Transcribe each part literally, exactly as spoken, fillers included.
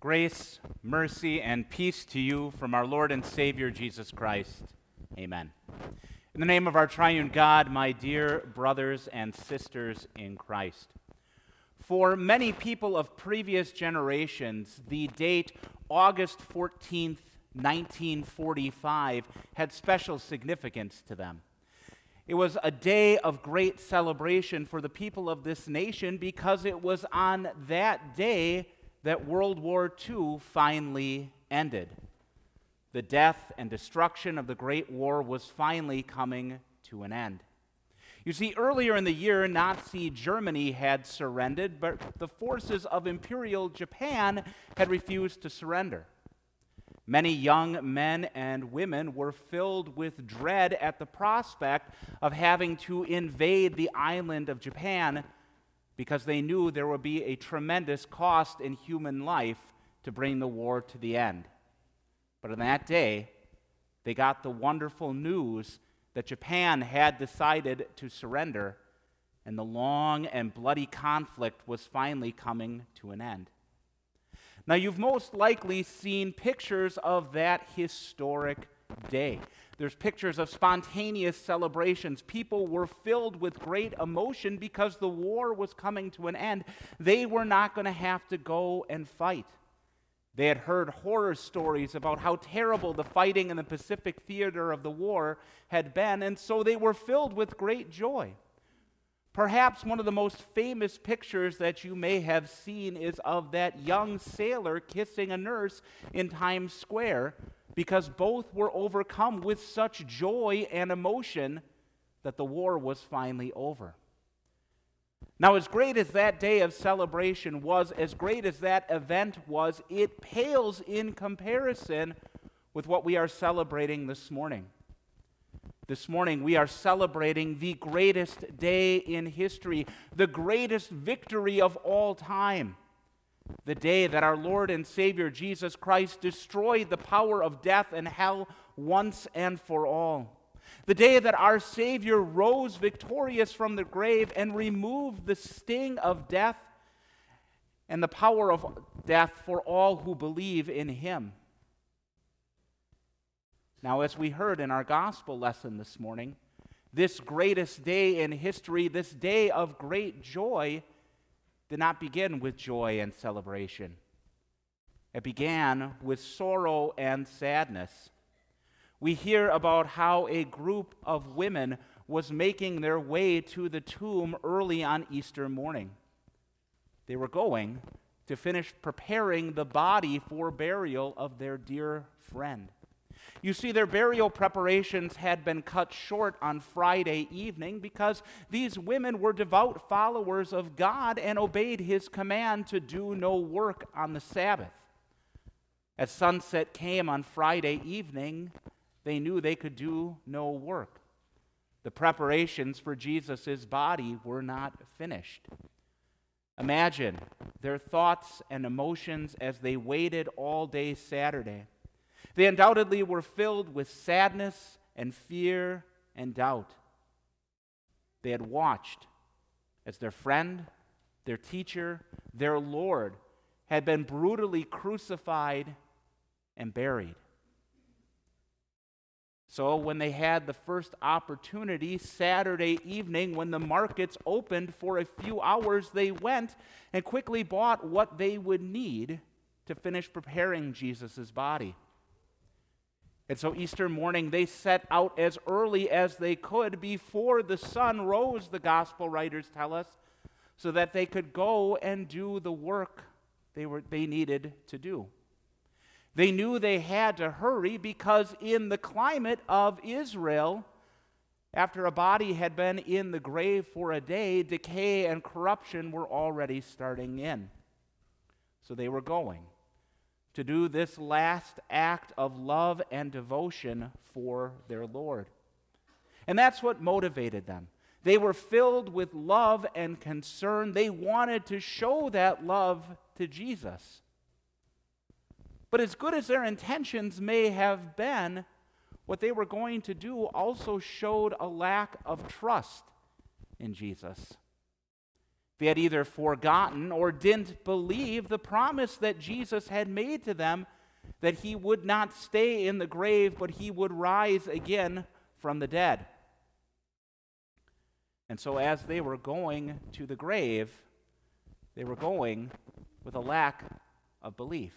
Grace, mercy, and peace to you from our Lord and Savior, Jesus Christ. Amen. In the name of our triune God, my dear brothers and sisters in Christ. For many people of previous generations, the date August fourteenth, nineteen forty-five had special significance to them. It was a day of great celebration for the people of this nation because it was on that day that World War Two finally ended. The death and destruction of the Great War was finally coming to an end. You see, earlier in the year, Nazi Germany had surrendered, but the forces of Imperial Japan had refused to surrender. Many young men and women were filled with dread at the prospect of having to invade the island of Japan because they knew there would be a tremendous cost in human life to bring the war to the end. But on that day, they got the wonderful news that Japan had decided to surrender, and the long and bloody conflict was finally coming to an end. Now, you've most likely seen pictures of that historic day. There's pictures of spontaneous celebrations. People were filled with great emotion because the war was coming to an end. They were not going to have to go and fight. They had heard horror stories about how terrible the fighting in the Pacific theater of the war had been, and so they were filled with great joy. Perhaps one of the most famous pictures that you may have seen is of that young sailor kissing a nurse in Times Square because both were overcome with such joy and emotion that the war was finally over. Now, as great as that day of celebration was, as great as that event was, it pales in comparison with what we are celebrating this morning. This morning, we are celebrating the greatest day in history, the greatest victory of all time, the day that our Lord and Savior Jesus Christ destroyed the power of death and hell once and for all. The day that our Savior rose victorious from the grave and removed the sting of death and the power of death for all who believe in Him. Now, as we heard in our gospel lesson this morning, this greatest day in history, this day of great joy, did not begin with joy and celebration. It began with sorrow and sadness. We hear about how a group of women was making their way to the tomb early on Easter morning. They were going to finish preparing the body for burial of their dear friend. You see, their burial preparations had been cut short on Friday evening because these women were devout followers of God and obeyed His command to do no work on the Sabbath. As sunset came on Friday evening, they knew they could do no work. The preparations for Jesus' body were not finished. Imagine their thoughts and emotions as they waited all day Saturday. They undoubtedly were filled with sadness and fear and doubt. They had watched as their friend, their teacher, their Lord had been brutally crucified and buried. So when they had the first opportunity, Saturday evening, when the markets opened for a few hours, they went and quickly bought what they would need to finish preparing Jesus' body. And so Easter morning, they set out as early as they could before the sun rose, the gospel writers tell us, so that they could go and do the work they were they needed to do. They knew they had to hurry because in the climate of Israel, after a body had been in the grave for a day, decay and corruption were already starting in. So they were going to do this last act of love and devotion for their Lord. And that's what motivated them. They were filled with love and concern. They wanted to show that love to Jesus. But as good as their intentions may have been, what they were going to do also showed a lack of trust in Jesus. They had either forgotten or didn't believe the promise that Jesus had made to them, that he would not stay in the grave, but he would rise again from the dead. And so as they were going to the grave, they were going with a lack of belief.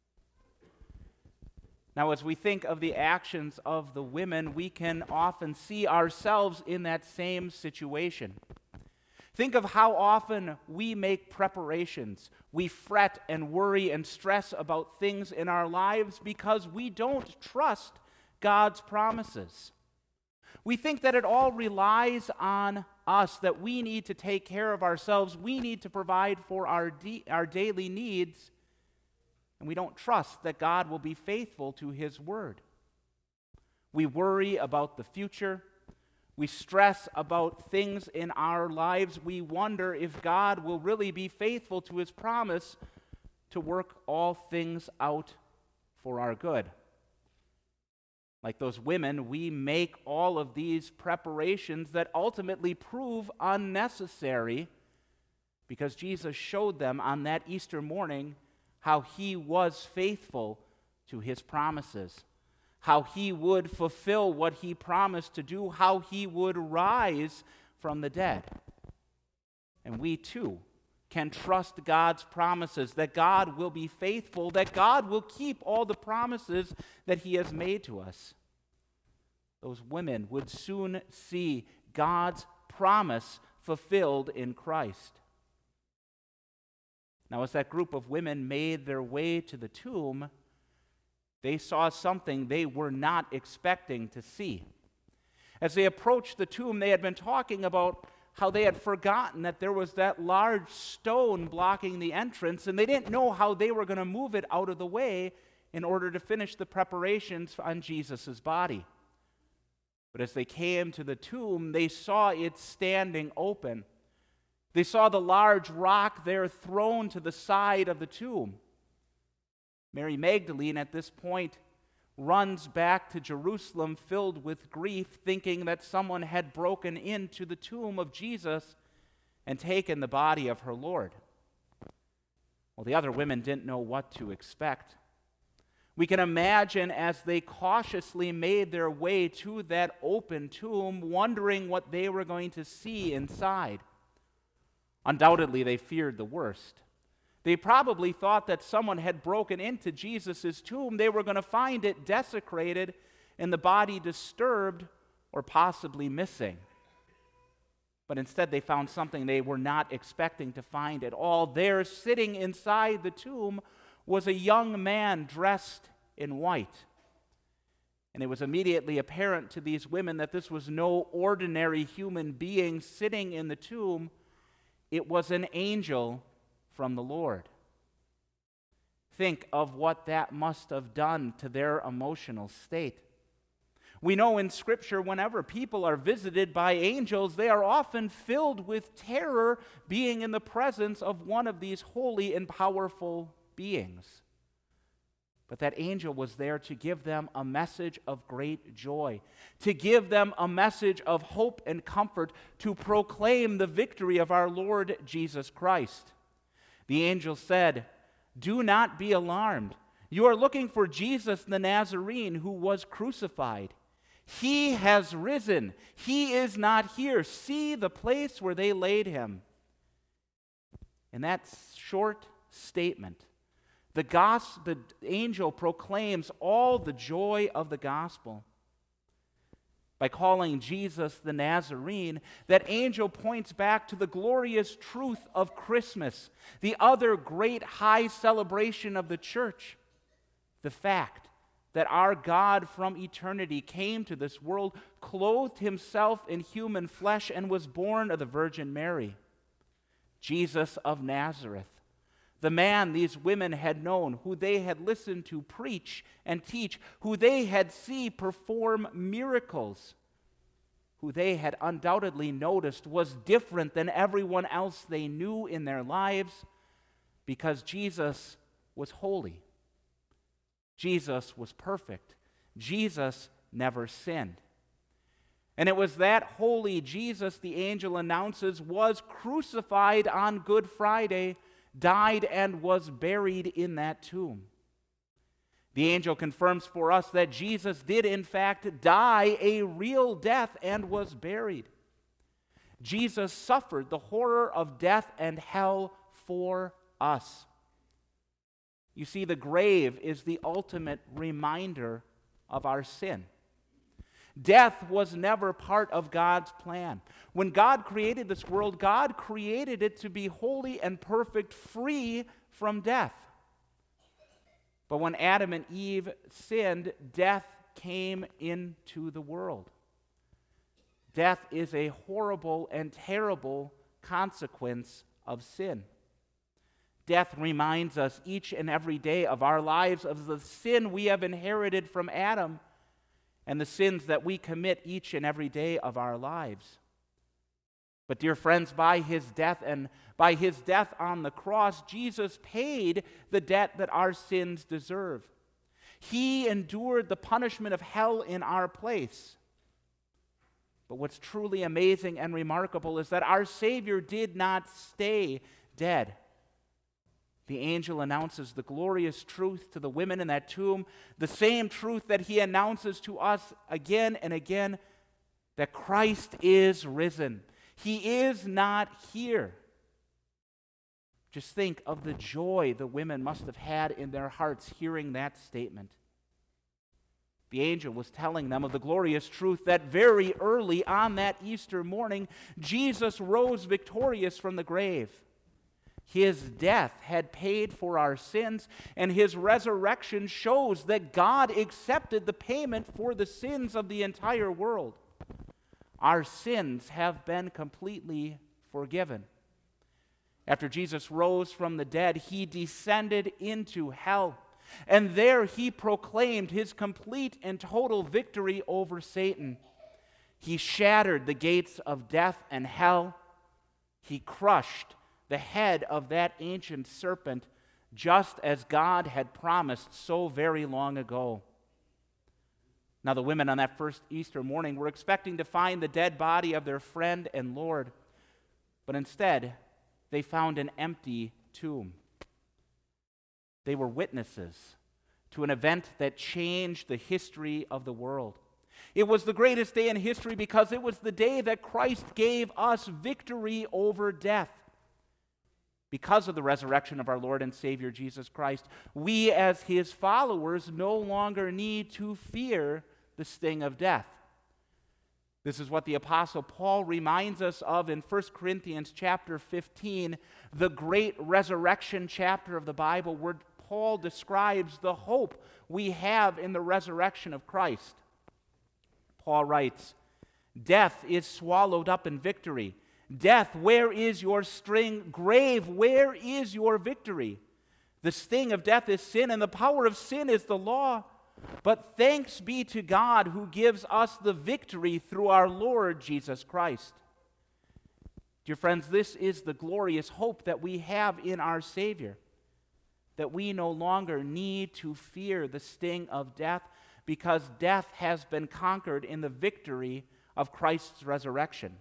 Now, as we think of the actions of the women, we can often see ourselves in that same situation. Think of how often we make preparations. We fret and worry and stress about things in our lives because we don't trust God's promises. We think that it all relies on us, that we need to take care of ourselves. We need to provide for our, de- our daily needs. And we don't trust that God will be faithful to his word. We worry about the future. We stress about things in our lives. We wonder if God will really be faithful to his promise to work all things out for our good. Like those women, we make all of these preparations that ultimately prove unnecessary because Jesus showed them on that Easter morning how he was faithful to his promises, how he would fulfill what he promised to do, how he would rise from the dead. And we too can trust God's promises, that God will be faithful, that God will keep all the promises that he has made to us. Those women would soon see God's promise fulfilled in Christ. Now, as that group of women made their way to the tomb, they saw something they were not expecting to see. As they approached the tomb, they had been talking about how they had forgotten that there was that large stone blocking the entrance, and they didn't know how they were going to move it out of the way in order to finish the preparations on Jesus' body. But as they came to the tomb, they saw it standing open. They saw the large rock there thrown to the side of the tomb. Mary Magdalene at this point runs back to Jerusalem filled with grief, thinking that someone had broken into the tomb of Jesus and taken the body of her Lord. Well, the other women didn't know what to expect. We can imagine as they cautiously made their way to that open tomb, wondering what they were going to see inside. Undoubtedly, they feared the worst. They probably thought that someone had broken into Jesus' tomb. They were going to find it desecrated and the body disturbed or possibly missing. But instead, they found something they were not expecting to find at all. There, sitting inside the tomb, was a young man dressed in white. And it was immediately apparent to these women that this was no ordinary human being sitting in the tomb. It was an angel from the Lord. Think of what that must have done to their emotional state. We know in Scripture, whenever people are visited by angels, they are often filled with terror being in the presence of one of these holy and powerful beings. But that angel was there to give them a message of great joy, to give them a message of hope and comfort, to proclaim the victory of our Lord Jesus Christ. The angel said, "Do not be alarmed. You are looking for Jesus the Nazarene who was crucified. He has risen. He is not here. See the place where they laid him." In that short statement, the, gos- the angel proclaims all the joy of the gospel. By calling Jesus the Nazarene, that angel points back to the glorious truth of Christmas, the other great high celebration of the church, the fact that our God from eternity came to this world, clothed himself in human flesh, and was born of the Virgin Mary. Jesus of Nazareth, the man these women had known, who they had listened to preach and teach, who they had seen perform miracles, who they had undoubtedly noticed was different than everyone else they knew in their lives, because Jesus was holy. Jesus was perfect. Jesus never sinned. And it was that holy Jesus, the angel announces, was crucified on Good Friday, died, and was buried in that tomb. The angel confirms for us that Jesus did, in fact, die a real death and was buried. Jesus suffered the horror of death and hell for us. You see, the grave is the ultimate reminder of our sin. Death was never part of God's plan. When God created this world, God created it to be holy and perfect, free from death. But when Adam and Eve sinned, death came into the world. Death is a horrible and terrible consequence of sin. Death reminds us each and every day of our lives of the sin we have inherited from Adam and the sins that we commit each and every day of our lives. But dear friends, by his death and by his death on the cross, Jesus paid the debt that our sins deserve. He endured the punishment of hell in our place. But what's truly amazing and remarkable is that our Savior did not stay dead. The angel announces the glorious truth to the women in that tomb, the same truth that he announces to us again and again, that Christ is risen. He is not here. Just think of the joy the women must have had in their hearts hearing that statement. The angel was telling them of the glorious truth that very early on that Easter morning, Jesus rose victorious from the grave. His death had paid for our sins, and his resurrection shows that God accepted the payment for the sins of the entire world. Our sins have been completely forgiven. After Jesus rose from the dead, he descended into hell, and there he proclaimed his complete and total victory over Satan. He shattered the gates of death and hell. He crushed the head of that ancient serpent, just as God had promised so very long ago. Now, the women on that first Easter morning were expecting to find the dead body of their friend and Lord, but instead, they found an empty tomb. They were witnesses to an event that changed the history of the world. It was the greatest day in history because it was the day that Christ gave us victory over death. Because of the resurrection of our Lord and Savior Jesus Christ, we as his followers no longer need to fear the sting of death. This is what the Apostle Paul reminds us of in First Corinthians chapter fifteen, the great resurrection chapter of the Bible, where Paul describes the hope we have in the resurrection of Christ. Paul writes, "Death is swallowed up in victory. Death, where is your sting? Grave, where is your victory? The sting of death is sin, and the power of sin is the law. But thanks be to God who gives us the victory through our Lord Jesus Christ." Dear friends, this is the glorious hope that we have in our Savior, that we no longer need to fear the sting of death because death has been conquered in the victory of Christ's resurrection.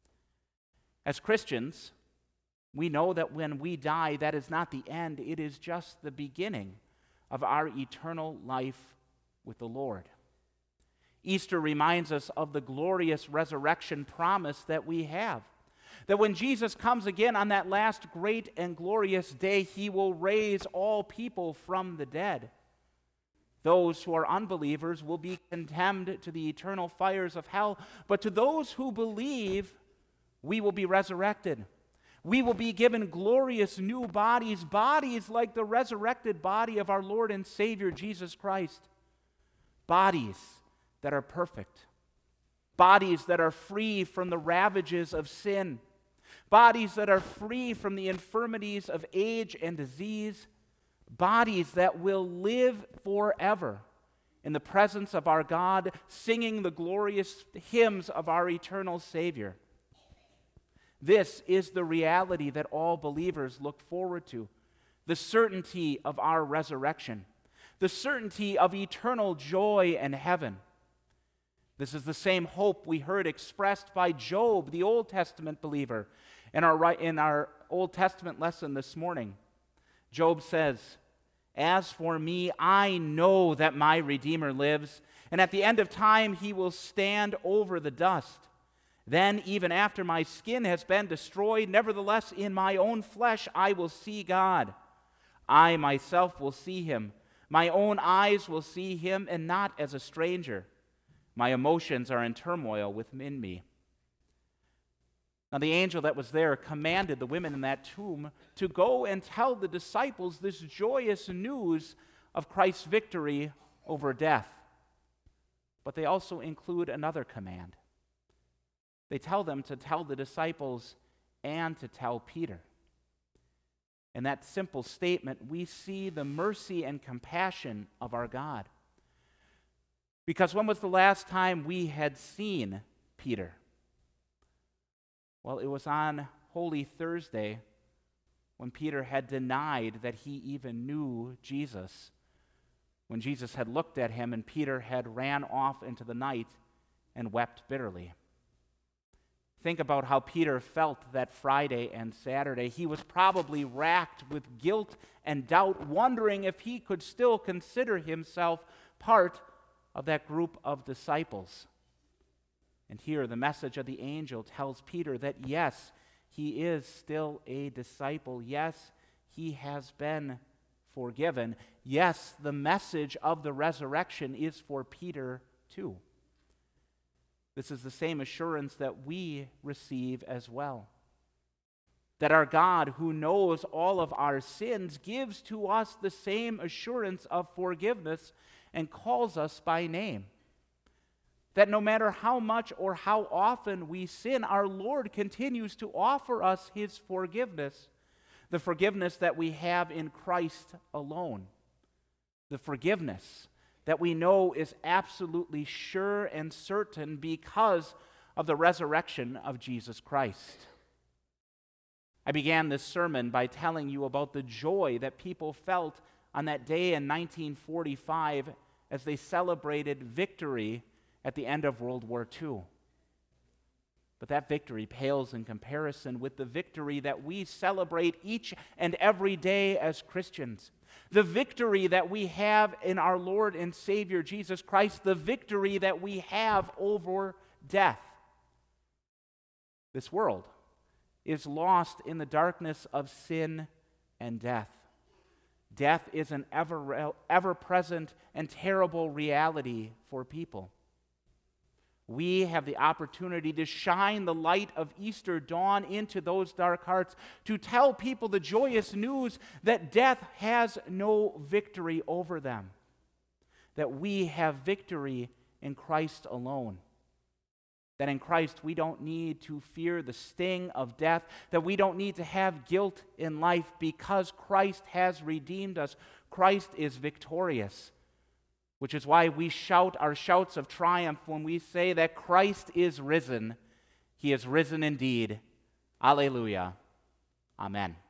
As Christians, we know that when we die, that is not the end. It is just the beginning of our eternal life with the Lord. Easter reminds us of the glorious resurrection promise that we have. That when Jesus comes again on that last great and glorious day, he will raise all people from the dead. Those who are unbelievers will be condemned to the eternal fires of hell, but to those who believe, we will be resurrected. We will be given glorious new bodies, bodies like the resurrected body of our Lord and Savior Jesus Christ. Bodies that are perfect. Bodies that are free from the ravages of sin. Bodies that are free from the infirmities of age and disease. Bodies that will live forever in the presence of our God, singing the glorious hymns of our eternal Savior. This is the reality that all believers look forward to, the certainty of our resurrection, the certainty of eternal joy in heaven. This is the same hope we heard expressed by Job, the Old Testament believer, in our, in our Old Testament lesson this morning. Job says, "As for me, I know that my Redeemer lives, and at the end of time he will stand over the dust. Then, even after my skin has been destroyed, nevertheless in my own flesh I will see God. I myself will see him. My own eyes will see him, and not as a stranger. My emotions are in turmoil within me." Now the angel that was there commanded the women in that tomb to go and tell the disciples this joyous news of Christ's victory over death. But they also include another command. They tell them to tell the disciples and to tell Peter. In that simple statement, we see the mercy and compassion of our God. Because when was the last time we had seen Peter? Well, it was on Holy Thursday when Peter had denied that he even knew Jesus. When Jesus had looked at him and Peter had ran off into the night and wept bitterly. Think about how Peter felt that Friday and Saturday. He was probably racked with guilt and doubt, wondering if he could still consider himself part of that group of disciples. And here the message of the angel tells Peter that yes, he is still a disciple. Yes, he has been forgiven. Yes, the message of the resurrection is for Peter too. This is the same assurance that we receive as well. That our God, who knows all of our sins, gives to us the same assurance of forgiveness and calls us by name. That no matter how much or how often we sin, our Lord continues to offer us his forgiveness, the forgiveness that we have in Christ alone, the forgiveness that we know is absolutely sure and certain because of the resurrection of Jesus Christ. I began this sermon by telling you about the joy that people felt on that day in nineteen forty-five as they celebrated victory at the end of World War Two. But that victory pales in comparison with the victory that we celebrate each and every day as Christians. The victory that we have in our Lord and Savior Jesus Christ, the victory that we have over death. This world is lost in the darkness of sin and death. Death is an ever, ever-present and terrible reality for people. We have the opportunity to shine the light of Easter dawn into those dark hearts, to tell people the joyous news that death has no victory over them, that we have victory in Christ alone, that in Christ we don't need to fear the sting of death, that we don't need to have guilt in life because Christ has redeemed us. Christ is victorious. Which is why we shout our shouts of triumph when we say that Christ is risen. He is risen indeed. Alleluia. Amen.